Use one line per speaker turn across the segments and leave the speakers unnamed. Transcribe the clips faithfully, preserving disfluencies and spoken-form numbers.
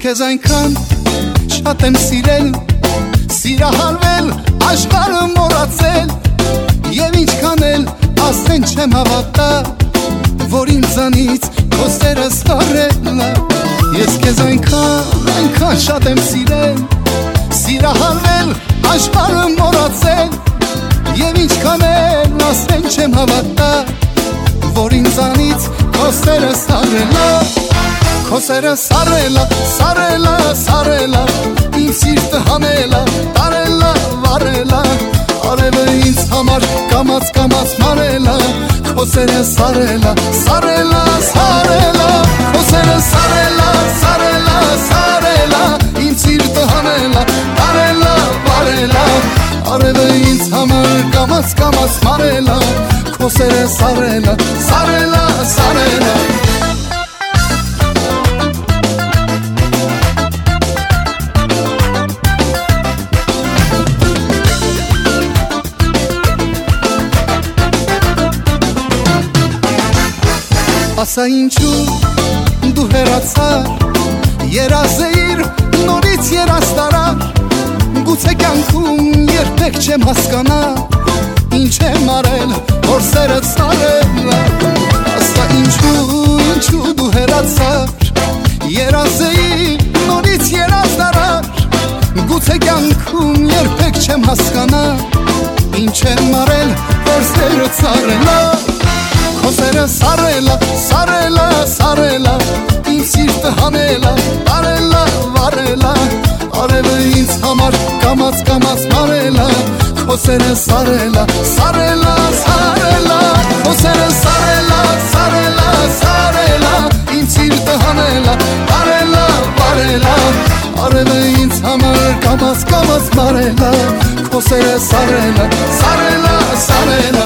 քեզ այնքան շատ եմ սիրել, սիրահարվել, աշխարհը մոռացել, եւ ինչքան էլ ասեն չեմ հավատա, որ ինձանից քո սերը սառել է։ Ես քեզ այնքան, այնքան շատ եմ սիրել, սիրահարվել, աշխարհը մոռացել, եւ ինչքան էլ ասեն չեմ հավատա, որ ինձանից քո սերը սառել է։ Քո սերը սառել է, սառել է, սառել է, ինձ սիրտը հանել է, տարել է, վառել է, արևը ինձ համար կամաց կամաց մարել է։ Քո սերը սառել է, սառել է, սառել է, քո սերը սառել է, սառել է, սառել է, ինձ սիրտը հանել է, տարել է, վառել է, արևը ինձ համար կամաց կամաց մարել է։ Քո սերը սառել է, սառել է, սառել է։ Ասա ինչու դու հեռացար, երազեիր նորից երաստարար, գուցե կյանքում երբեք չեմ հասկանա, ինչ եմ արել, որ սերդ սառել է։ Ասա ինչու, ինչու դու հեռացար, երազեիր նորից երաստարար, գուցե կյանքում երբեք չեմ հասկանա, ինչ եմ արել, որ սերդ սառել է։ Քո սերը սառել է, սառել է, սառել է, ինձ սիրտը հանել է, տարել է, վառել է, արևը ինձ համար կամաց կամաց մարել է։ Քո սերը սառել է, սառել է, սառել է, քո սերը սառել է, սառել է, սառել է, ինձ սիրտը հանել է, տարել է, վառել է, արևը ինձ համար կամաց կամաց մարել է։ Քո սերը սառել է, սառել է, սառել է։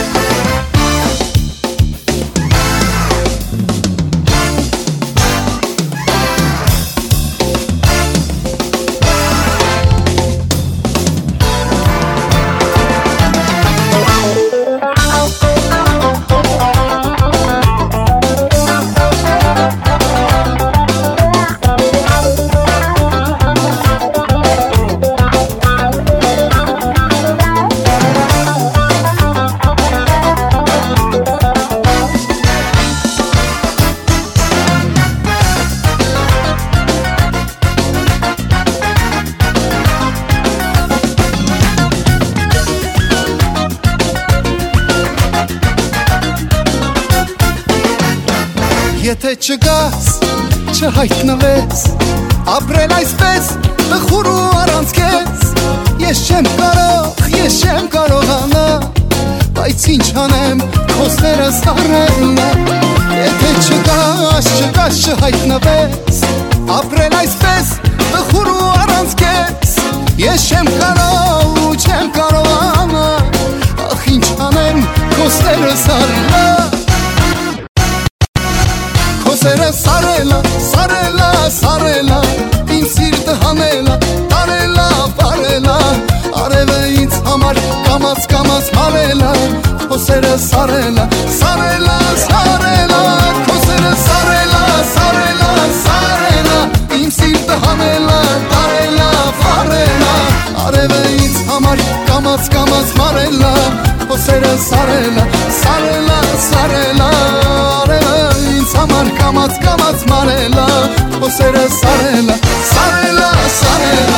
Եթե չգաս, չհայտնվես, ապրել այսպես տխուր ու առանց քեզ, ես չեմ կարող, ես չեմ կարողանա, բայց ինչ անեմ, քո սերը սառել է։ Եթե չգաս, չգաս, չհայտնվես, ապրել այսպես տխուր ու առանց քեզ, ես չեմ կարող ու չեմ կարողանա, ախ ինչ անեմ, քո սերը սառել է։ Քո սերը սառել է, սառել է, սառել է, ինձ սիրտը հանել է, տարել է, վառել է, արևը ինձ համար կամաց կամաց մարել է։ Քո սերը սառել է, սառել է, սառել է, քո սերը սառել է, սառել է, սառել է, ինձ սիրտը հանել է, տարել է, վառել է, արևը ինձ համար կամաց կամաց մարել է։ Քո սերը սառել է, սառել է, սառել է, արևը ինձ համար կամաց կամաց մարել է։ Քո սերը սառել է, սառել է, սառել է։